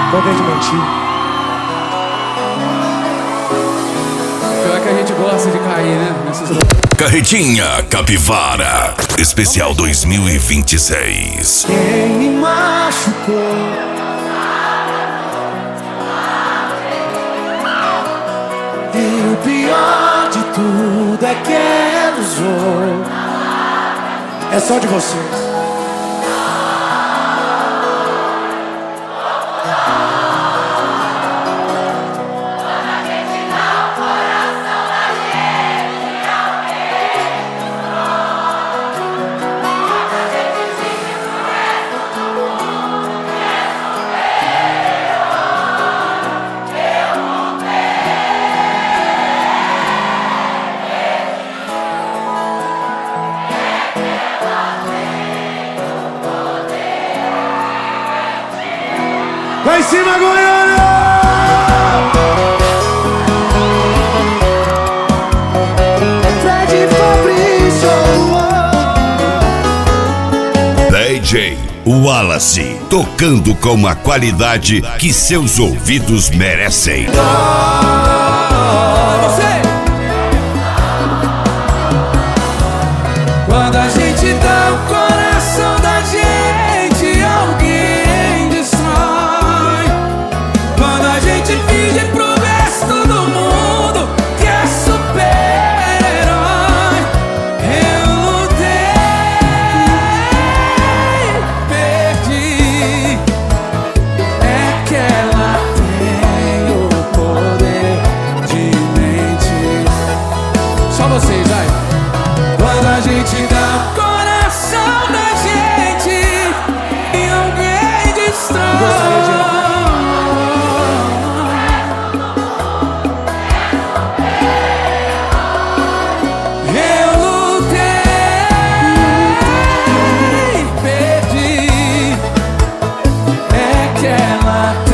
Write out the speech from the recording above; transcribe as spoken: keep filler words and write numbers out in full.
Poder de mentir. Pior que a gente gosta de cair, né? Nessas... Carretinha Capivara Especial dois mil e vinte e seis. Quem me machucou e o pior de tudo é que ela usou. É só de vocês. Vai em cima, Goiânia! Fred Fabrício. D J Wallace, tocando com uma qualidade que seus ouvidos merecem. Quando a gente dá o coração da gente, alguém destrói. Quando a gente finge pro resto do mundo que é super-herói. Eu lutei, perdi. É que ela tem o poder de mentir. Só vocês, vai. Quando a gente dá o coração da gente e alguém destrói. Eu lutei, perdi. É que ela